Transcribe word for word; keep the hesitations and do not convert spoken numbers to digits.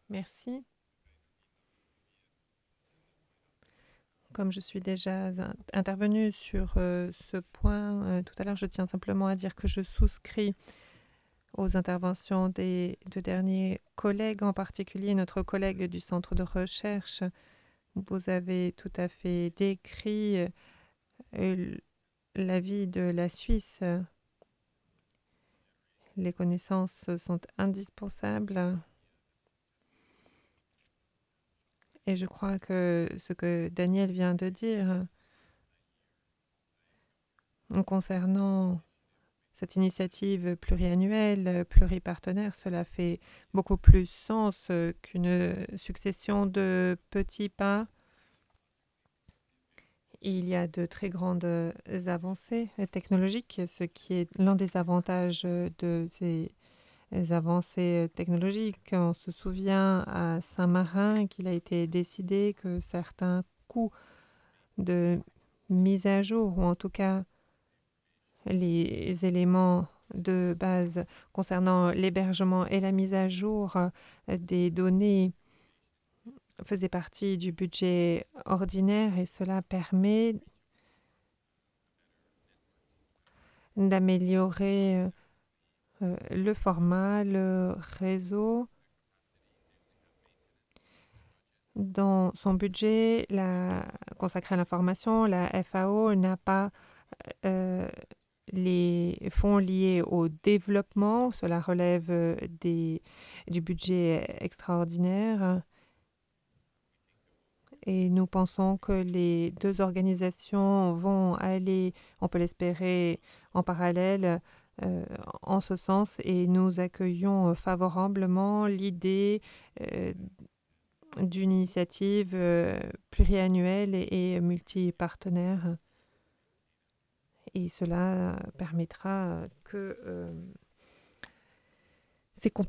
Merci. Comme je suis déjà in- intervenue sur euh, ce point euh, tout à l'heure, je tiens simplement à dire que je souscris aux interventions des deux derniers collègues, en particulier notre collègue du centre de recherche. Vous avez tout à fait décrit euh, la vie de la Suisse. Les connaissances sont indispensables et je crois que ce que Daniel vient de dire concernant cette initiative pluriannuelle, pluripartenaire, cela fait beaucoup plus sens euh, qu'une succession de petits pas. Il y a de très grandes avancées technologiques, ce qui est l'un des avantages de ces avancées technologiques. On se souvient à Saint-Marin qu'il a été décidé que certains coûts de mise à jour, ou en tout cas les éléments de base concernant l'hébergement et la mise à jour des données faisaient partie du budget ordinaire et cela permet d'améliorer euh, le format, le réseau. Dans son budget la, consacré à l'information, la F A O n'a pas euh, les fonds liés au développement. Cela relève euh, des, du budget extraordinaire. Et nous pensons que les deux organisations vont aller, on peut l'espérer, en parallèle euh, en ce sens et nous accueillons favorablement l'idée euh, d'une initiative euh, pluriannuelle et, et multipartenaire. Et cela permettra que euh, ces